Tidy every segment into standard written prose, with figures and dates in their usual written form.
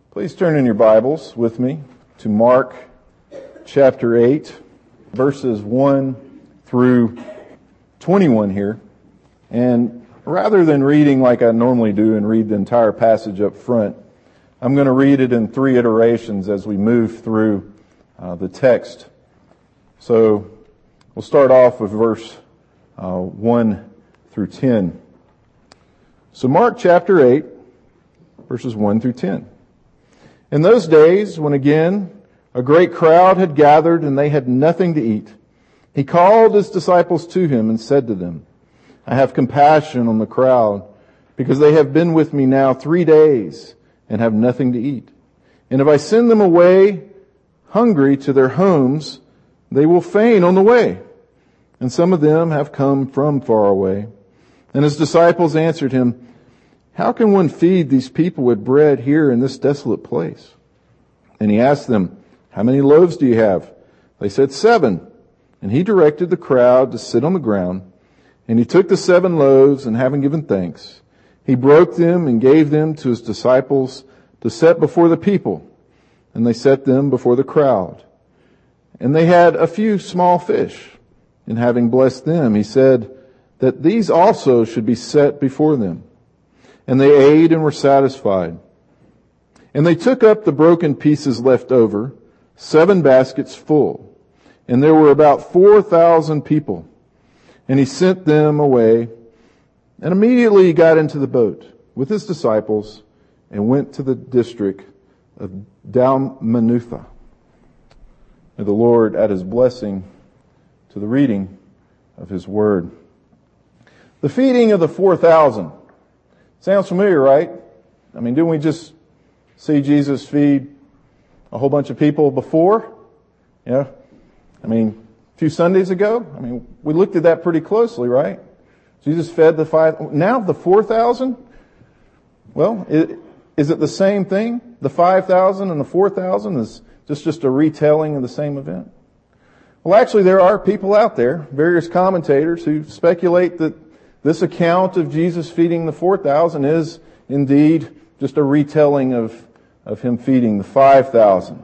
Please turn in your Bibles with me to Mark chapter 8, verses 1 through 21 here. And rather than reading like I normally do and read the entire passage up front, I'm going to read it in 3 iterations as we move through the text. So we'll start off with verse 1 through 10. So Mark chapter 8, verses 1 through 10. In those days, when again a great crowd had gathered and they had nothing to eat, he called his disciples to him and said to them, I have compassion on the crowd, because they have been with me now 3 days and have nothing to eat. And if I send them away hungry to their homes, they will faint on the way. And some of them have come from far away. And his disciples answered him, How can one feed these people with bread here in this desolate place? And he asked them, How many loaves do you have? They said, 7. And he directed the crowd to sit on the ground. And he took the 7 loaves, and having given thanks, he broke them and gave them to his disciples to set before the people. And they set them before the crowd. And they had a few small fish. And having blessed them, he said that these also should be set before them. And they ate and were satisfied. And they took up the broken pieces left over, 7 baskets full. And there were about 4,000 people. And he sent them away. And immediately he got into the boat with his disciples and went to the district of Dalmanutha. May the Lord add his blessing to the reading of his word. The feeding of the 4,000. Sounds familiar, right? I mean, didn't we just see Jesus feed a whole bunch of people before? Yeah. I mean, a few Sundays ago? I mean, we looked at that pretty closely, right? Jesus fed the 5,000. Now the 4,000? Well, is it the same thing? The 5,000 and the 4,000 is just a retelling of the same event? Well, actually, there are people out there, various commentators, who speculate that this account of Jesus feeding the 4,000 is indeed just a retelling of him feeding the 5,000.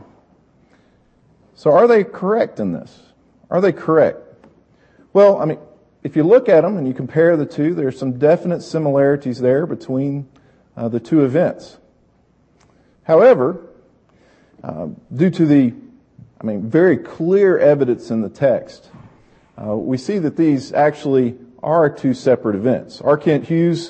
So are they correct in this? Are they correct? Well, I mean, if you look at them and you compare the two, there's some definite similarities there between the two events. However, due to the very clear evidence in the text, we see that these actually are 2 separate events. R. Kent Hughes,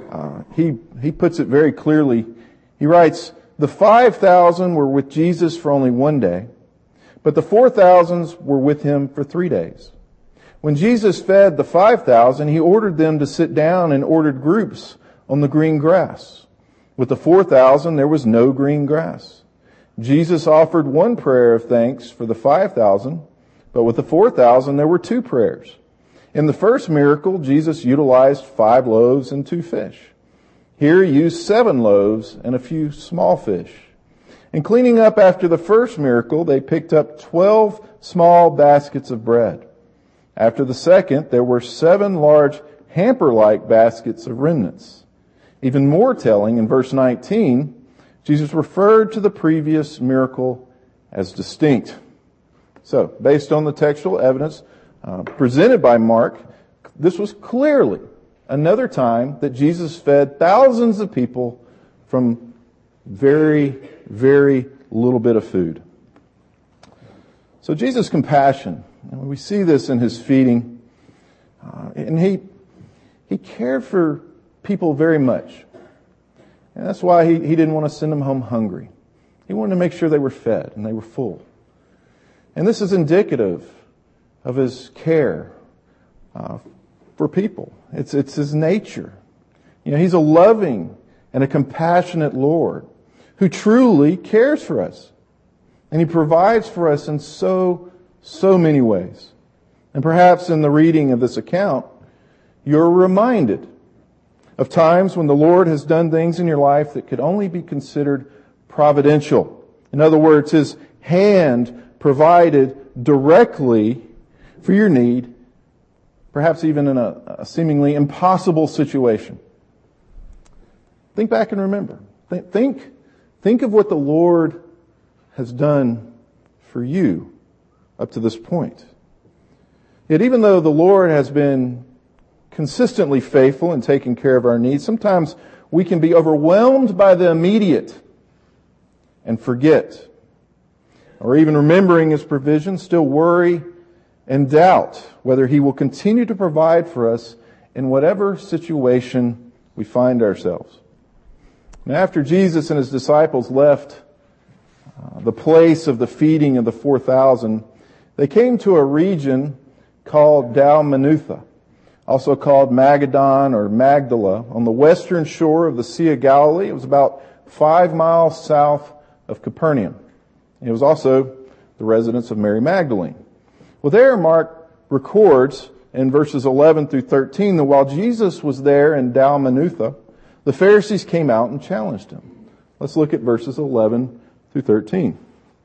he puts it very clearly. He writes, the 5,000 were with Jesus for only 1 day, but the 4,000 were with him for 3 days. When Jesus fed the 5,000, he ordered them to sit down in ordered groups on the green grass. With the 4,000, there was no green grass. Jesus offered 1 prayer of thanks for the 5,000, but with the 4,000, there were 2 prayers. In the first miracle, Jesus utilized 5 loaves and 2 fish. Here he used 7 loaves and a few small fish. In cleaning up after the first miracle, they picked up 12 small baskets of bread. After the second, there were 7 large hamper-like baskets of remnants. Even more telling, in verse 19, Jesus referred to the previous miracle as distinct. So, based on the textual evidence presented by Mark, this was clearly another time that Jesus fed thousands of people from very, very little bit of food. So Jesus' compassion, we see this in his feeding, and he cared for people very much. And that's why he didn't want to send them home hungry. He wanted to make sure they were fed and they were full. And this is indicative of his care for people. It's his nature. You know, he's a loving and a compassionate Lord who truly cares for us. And he provides for us in so many ways. And perhaps in the reading of this account, you're reminded of times when the Lord has done things in your life that could only be considered providential. In other words, his hand provided directly for your need, perhaps even in a seemingly impossible situation. Think back and remember. Think Think of what the Lord has done for you up to this point. Yet even though the Lord has been consistently faithful in taking care of our needs, sometimes we can be overwhelmed by the immediate and forget. Or even remembering His provision, still worry and doubt whether He will continue to provide for us in whatever situation we find ourselves. And after Jesus and His disciples left the place of the feeding of the 4,000, they came to a region called Dalmanutha, also called Magadan or Magdala, on the western shore of the Sea of Galilee. It was about 5 miles south of Capernaum. It was also the residence of Mary Magdalene. Well, there Mark records in verses 11 through 13 that while Jesus was there in Dalmanutha, the Pharisees came out and challenged Him. Let's look at verses 11 through 13.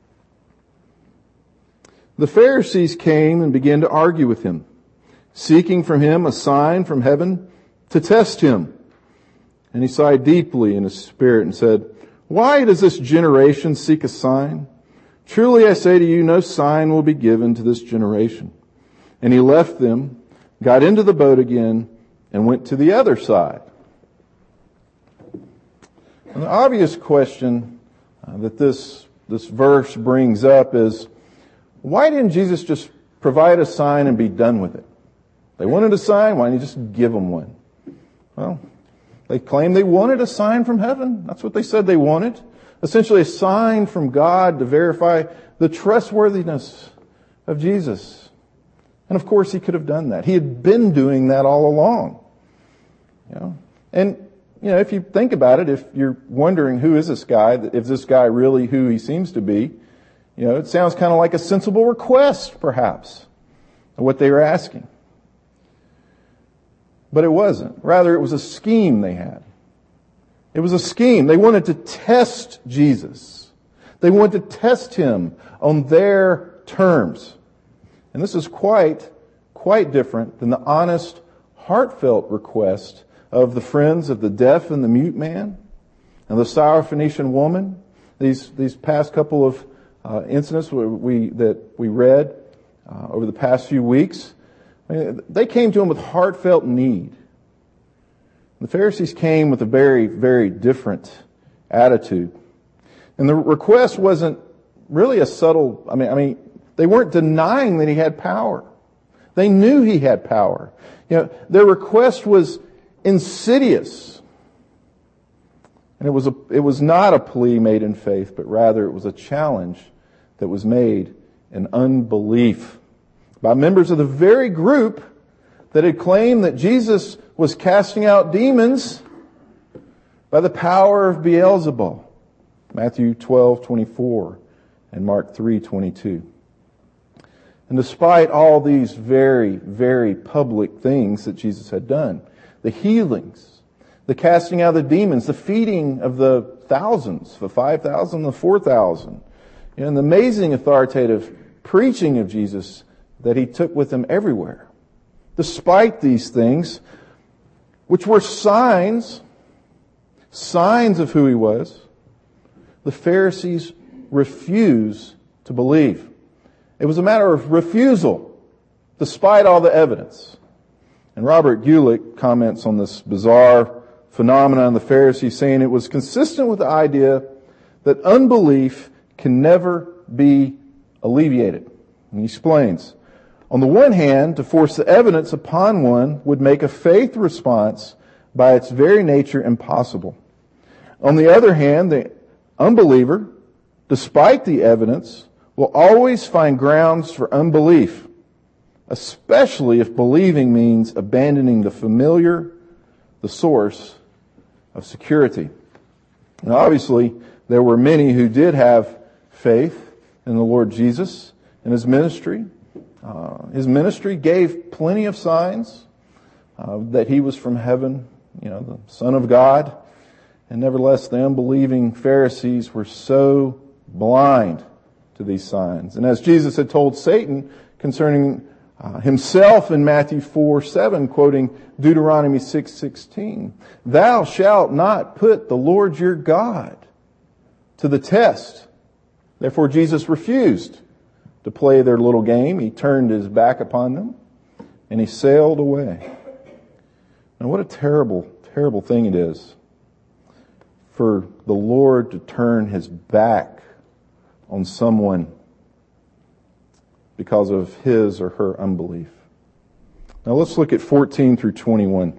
The Pharisees came and began to argue with Him, seeking from Him a sign from heaven to test Him. And He sighed deeply in His spirit and said, "Why does this generation seek a sign? Truly I say to you, no sign will be given to this generation." And He left them, got into the boat again, and went to the other side. And the obvious question that this verse brings up is, why didn't Jesus just provide a sign and be done with it? They wanted a sign, why didn't He just give them one? Well, they claimed they wanted a sign from heaven. That's what they said they wanted. Essentially a sign from God to verify the trustworthiness of Jesus. And of course He could have done that. He had been doing that all along. And if you think about it, if you're wondering who is this guy, is this guy really who he seems to be, it sounds kind of like a sensible request, perhaps, of what they were asking. But it wasn't. Rather, it was a scheme they had. It was a scheme. They wanted to test Jesus. They wanted to test Him on their terms. And this is quite different than the honest, heartfelt request of the friends of the deaf and the mute man and the Syrophoenician woman. These past couple of incidents that we read over the past few weeks, they came to Him with heartfelt need. The Pharisees came with a very, very different attitude. And the request wasn't really a subtle, they weren't denying that He had power. They knew He had power. Their request was insidious. And it was not a plea made in faith, but rather it was a challenge that was made in unbelief by members of the very group that had claimed that Jesus was casting out demons by the power of Beelzebul. Matthew 12:24 and Mark 3:22. And despite all these very, very public things that Jesus had done, the healings, the casting out of the demons, the feeding of the thousands, the 5,000, the 4,000, and the amazing authoritative preaching of Jesus that He took with Him everywhere. Despite these things, which were signs of who He was, the Pharisees refused to believe. It was a matter of refusal, despite all the evidence. And Robert Gulick comments on this bizarre phenomenon of the Pharisees, saying it was consistent with the idea that unbelief can never be alleviated. And he explains, on the one hand, to force the evidence upon one would make a faith response by its very nature impossible. On the other hand, the unbeliever, despite the evidence, will always find grounds for unbelief, especially if believing means abandoning the familiar, the source of security. Now, obviously, there were many who did have faith in the Lord Jesus and His ministry. His ministry gave plenty of signs that He was from heaven, the Son of God. And nevertheless, the unbelieving Pharisees were so blind to these signs. And as Jesus had told Satan concerning Himself in Matthew 4:7, quoting Deuteronomy 6:16, "Thou shalt not put the Lord your God to the test. Therefore, Jesus refused to play their little game. He turned his back upon them and he sailed away. Now, what a terrible, terrible thing it is for the Lord to turn his back on someone because of his or her unbelief. Now let's look at 14 through 21.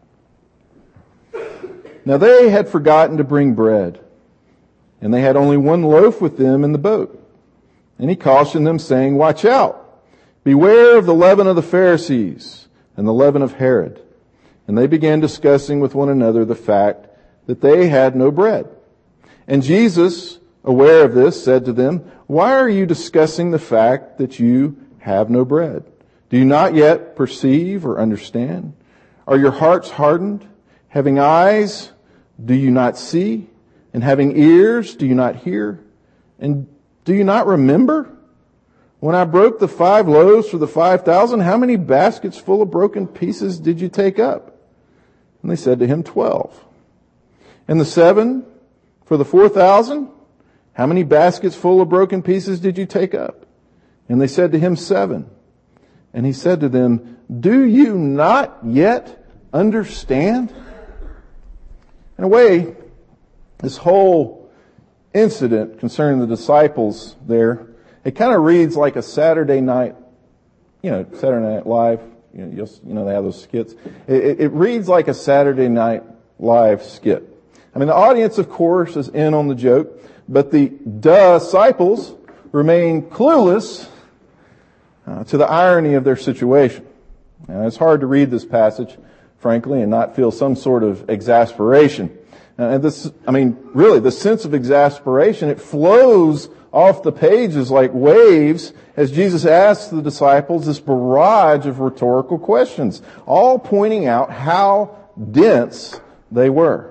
Now they had forgotten to bring bread, and they had only one loaf with them in the boat. And he cautioned them, saying, "Watch out! Beware of the leaven of the Pharisees and the leaven of Herod." And they began discussing with one another the fact that they had no bread. And Jesus, aware of this, said to them, "Why are you discussing the fact that you have no bread? Do you not yet perceive or understand? Are your hearts hardened? Having eyes, do you not see? And having ears, do you not hear? And do you not remember? When I broke the 5 loaves for the 5,000, how many baskets full of broken pieces did you take up?" And they said to him, 12. "And the 7 for the 4,000, how many baskets full of broken pieces did you take up?" And they said to him, 7. And he said to them, "Do you not yet understand?" In a way, this whole incident concerning the disciples there, it kind of reads like a Saturday night, Saturday Night Live. You know, they have those skits. It reads like a Saturday Night Live skit. I mean, the audience, of course, is in on the joke, but the disciples remain clueless to the irony of their situation. And it's hard to read this passage, frankly, and not feel some sort of exasperation. And really, the sense of exasperation, it flows off the pages like waves as Jesus asks the disciples this barrage of rhetorical questions, all pointing out how dense they were.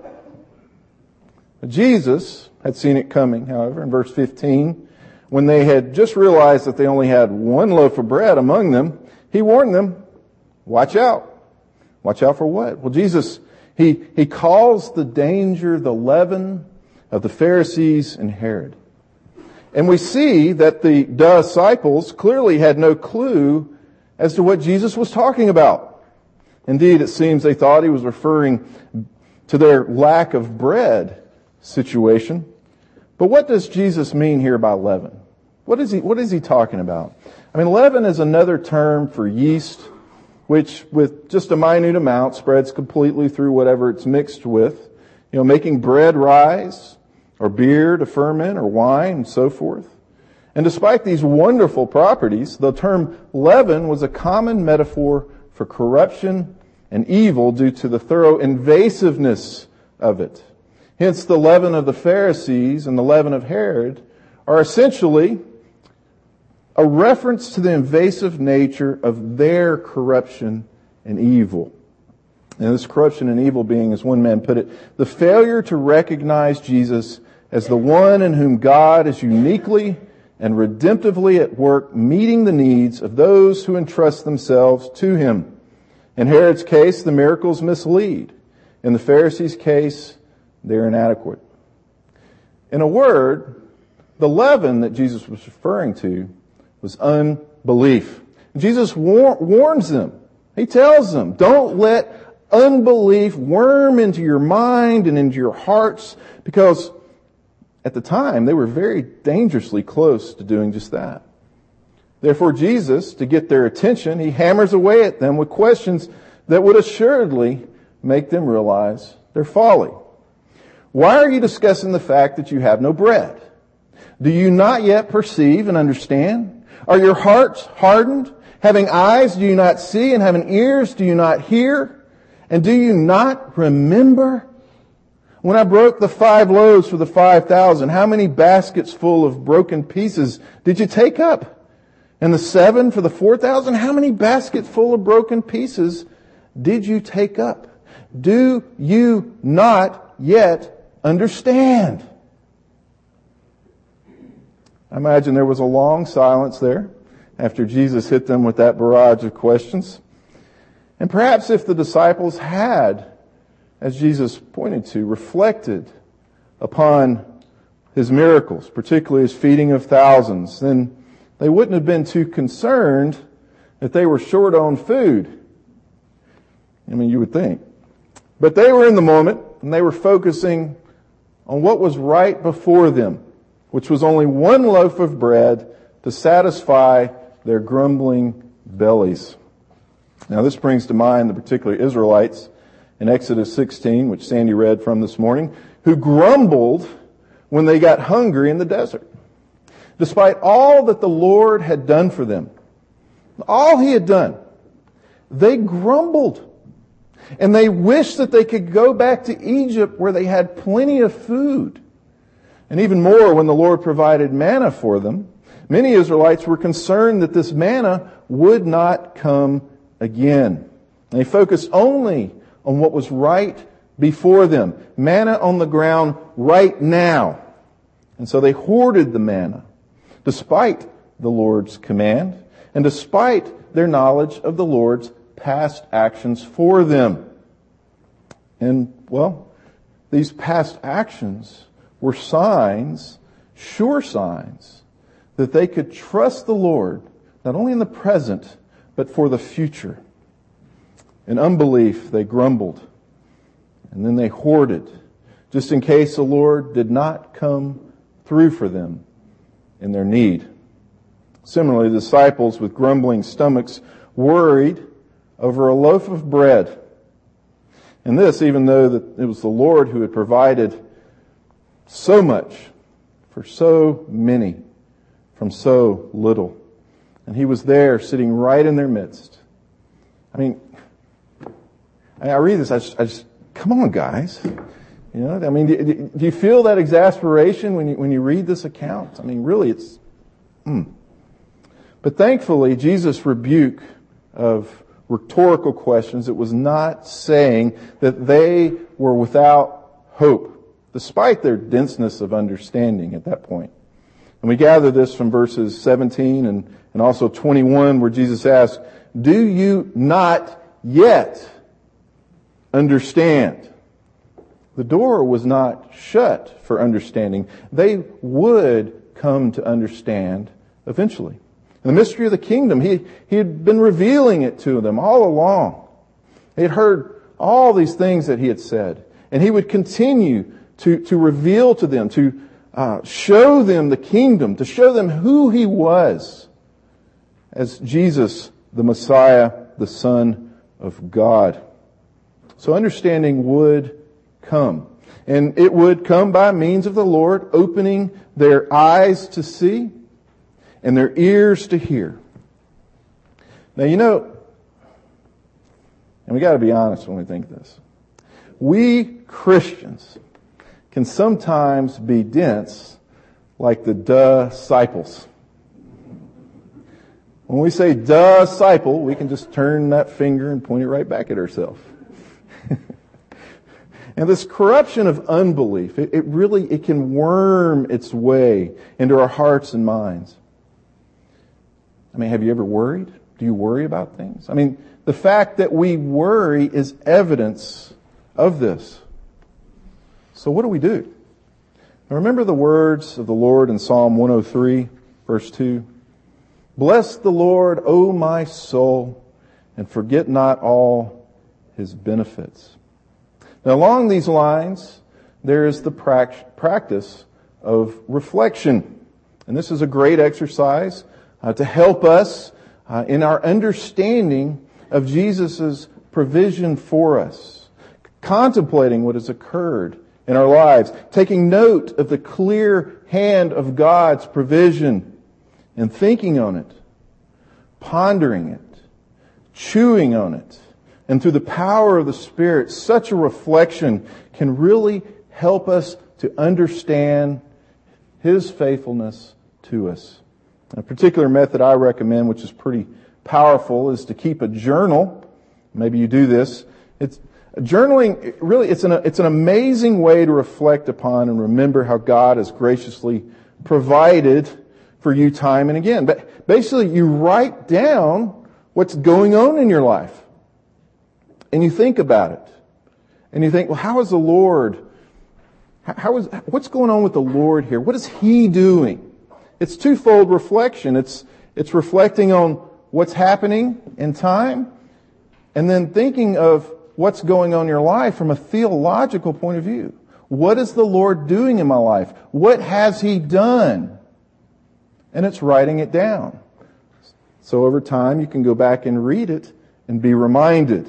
Jesus had seen it coming, however, in verse 15, when they had just realized that they only had one loaf of bread among them, he warned them, watch out. Watch out for what? Well, Jesus, he calls the danger the leaven of the Pharisees and Herod. And we see that the disciples clearly had no clue as to what Jesus was talking about. Indeed, it seems they thought he was referring to their lack of bread situation. But what does Jesus mean here by leaven? What is he talking about? I mean, leaven is another term for yeast, which with just a minute amount spreads completely through whatever it's mixed with, making bread rise, or beer to ferment, or wine, and so forth. And despite these wonderful properties, the term leaven was a common metaphor for corruption and evil due to the thorough invasiveness of it. Hence, the leaven of the Pharisees and the leaven of Herod are essentially a reference to the invasive nature of their corruption and evil. And this corruption and evil being, as one man put it, the failure to recognize Jesus as the one in whom God is uniquely and redemptively at work, meeting the needs of those who entrust themselves to him. In Herod's case, the miracles mislead. In the Pharisees' case, they're inadequate. In a word, the leaven that Jesus was referring to was unbelief. Jesus warns them. He tells them, don't let unbelief worm into your mind and into your hearts, because at the time they were very dangerously close to doing just that. Therefore, Jesus, to get their attention, he hammers away at them with questions that would assuredly make them realize their folly. Why are you discussing the fact that you have no bread? Do you not yet perceive and understand? Are your hearts hardened? Having eyes, do you not see? And having ears, do you not hear? And do you not remember? When I broke the 5 loaves for the 5,000, how many baskets full of broken pieces did you take up? And the 7 for the 4,000, how many baskets full of broken pieces did you take up? Do you not yet understand? I imagine there was a long silence there after Jesus hit them with that barrage of questions. And perhaps if the disciples had, as Jesus pointed to, reflected upon His miracles, particularly His feeding of thousands, then they wouldn't have been too concerned that they were short on food. I mean, you would think. But they were in the moment, and they were focusing on what was right before them, which was only one loaf of bread to satisfy their grumbling bellies. Now, this brings to mind the particular Israelites in Exodus 16, which Sandy read from this morning, who grumbled when they got hungry in the desert. Despite all that the Lord had done for them, all He had done, they grumbled. And they wished that they could go back to Egypt where they had plenty of food. And even more, when the Lord provided manna for them, many Israelites were concerned that this manna would not come again. They focused only on what was right before them. Manna on the ground right now. And so they hoarded the manna, despite the Lord's command, and despite their knowledge of the Lord's past actions for them. And, well, these past actions were signs, sure signs, that they could trust the Lord, not only in the present, but for the future. In unbelief, they grumbled, and then they hoarded, just in case the Lord did not come through for them in their need. Similarly, the disciples with grumbling stomachs worried over a loaf of bread. And this, even though that it was the Lord who had provided so much for so many from so little. And He was there sitting right in their midst. I mean, I read this, I just come on, guys. You know, I mean, do you feel that exasperation when you read this account? I mean, really, it's... But thankfully, Jesus' rebuke of rhetorical questions, it was not saying that they were without hope, despite their denseness of understanding at that point. And we gather this from verses 17 and also 21, where Jesus asked, "Do you not yet understand?" The door was not shut for understanding. They would come to understand eventually. The mystery of the kingdom, he had been revealing it to them all along. They had heard all these things that He had said. And He would continue to reveal to them, to show them the kingdom, to show them who He was as Jesus, the Messiah, the Son of God. So understanding would come. And it would come by means of the Lord opening their eyes to see and their ears to hear. Now, you know, and we got to be honest when we think this. We Christians can sometimes be dense like the disciples. When we say disciple, we can just turn that finger and point it right back at ourselves. And this corruption of unbelief, it can worm its way into our hearts and minds. I mean, have you ever worried? Do you worry about things? I mean, the fact that we worry is evidence of this. So what do we do? Now remember the words of the Lord in Psalm 103, verse 2. "Bless the Lord, O my soul, and forget not all His benefits." Now along these lines, there is the practice of reflection. And this is a great exercise to help us in our understanding of Jesus' provision for us, contemplating what has occurred in our lives, taking note of the clear hand of God's provision, and thinking on it, pondering it, chewing on it. And through the power of the Spirit, such a reflection can really help us to understand His faithfulness to us. A particular method I recommend, which is pretty powerful, is to keep a journal. Maybe you do this. Journaling, really, it's an amazing way to reflect upon and remember how God has graciously provided for you time and again. But basically, you write down what's going on in your life. And you think about it. And you think, well, how has the Lord What's going on with the Lord here? What is He doing? It's twofold reflection. It's reflecting on what's happening in time, and then thinking of what's going on in your life from a theological point of view. What is the Lord doing in my life? What has He done? And it's writing it down. So over time, you can go back and read it and be reminded.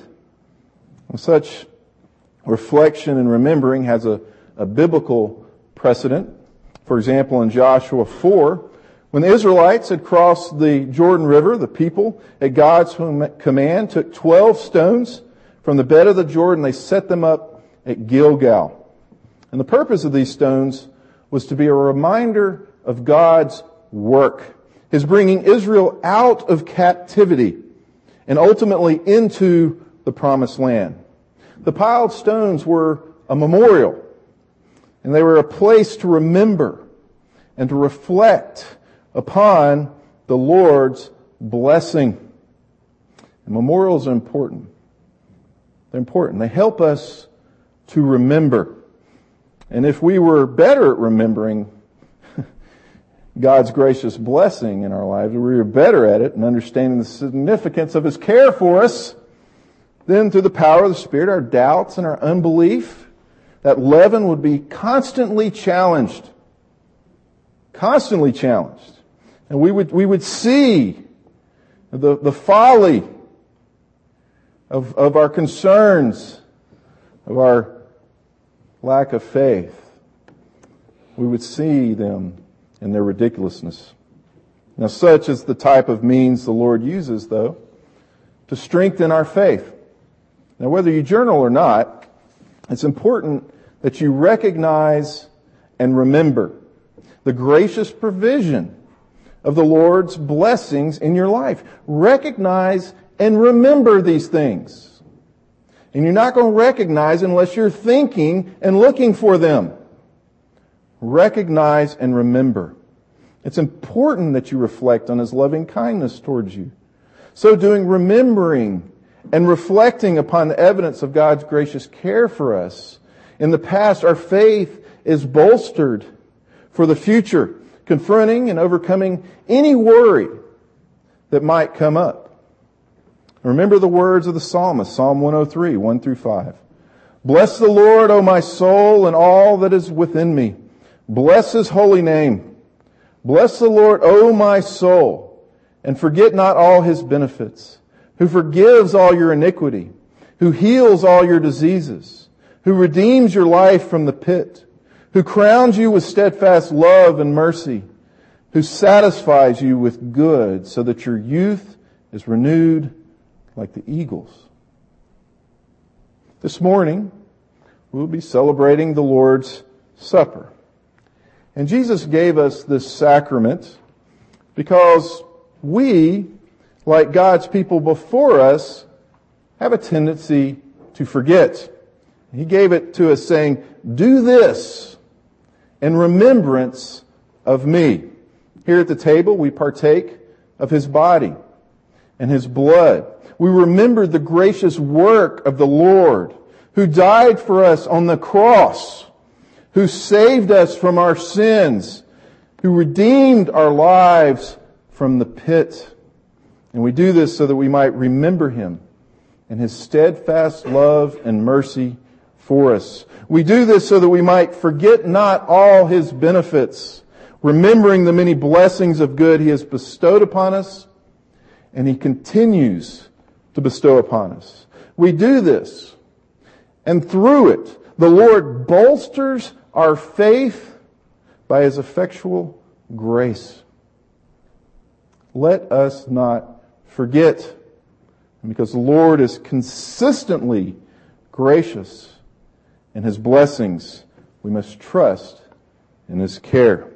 Such reflection and remembering has a biblical precedent. For example, in Joshua 4, when the Israelites had crossed the Jordan River, the people, at God's command, took 12 stones from the bed of the Jordan. They set them up at Gilgal. And the purpose of these stones was to be a reminder of God's work, His bringing Israel out of captivity and ultimately into the promised land. The piled stones were a memorial, and they were a place to remember and to reflect upon the Lord's blessing. And memorials are important. They're important. They help us to remember. And if we were better at remembering God's gracious blessing in our lives, if we were better at it and understanding the significance of His care for us, then through the power of the Spirit, our doubts and our unbelief, that leaven would be constantly challenged. Constantly challenged. And we would see the folly of our concerns, of our lack of faith. We would see them in their ridiculousness. Now, such is the type of means the Lord uses, though, to strengthen our faith. Now, whether you journal or not, it's important that you recognize and remember the gracious provision of the Lord's blessings in your life. Recognize and remember these things. And you're not going to recognize unless you're thinking and looking for them. Recognize and remember. It's important that you reflect on His loving kindness towards you. So doing, remembering and reflecting upon the evidence of God's gracious care for us. In the past, our faith is bolstered for the future, confronting and overcoming any worry that might come up. Remember the words of the psalmist, Psalm 103, 1 through 5. Bless the Lord, O my soul, and all that is within me. Bless His holy name. Bless the Lord, O my soul, and forget not all His benefits, who forgives all your iniquity, who heals all your diseases, who redeems your life from the pit, who crowns you with steadfast love and mercy, who satisfies you with good so that your youth is renewed like the eagles. This morning, we'll be celebrating the Lord's Supper. And Jesus gave us this sacrament because we, like God's people before us, have a tendency to forget. He gave it to us saying, do this in remembrance of me. Here at the table, we partake of His body and His blood. We remember the gracious work of the Lord who died for us on the cross, who saved us from our sins, who redeemed our lives from the pit. And we do this so that we might remember Him and His steadfast love and mercy for us. We do this so that we might forget not all His benefits, remembering the many blessings of good He has bestowed upon us, and He continues to bestow upon us. We do this, and through it, the Lord bolsters our faith by His effectual grace. Let us not forget, because the Lord is consistently gracious in His blessings, we must trust in His care.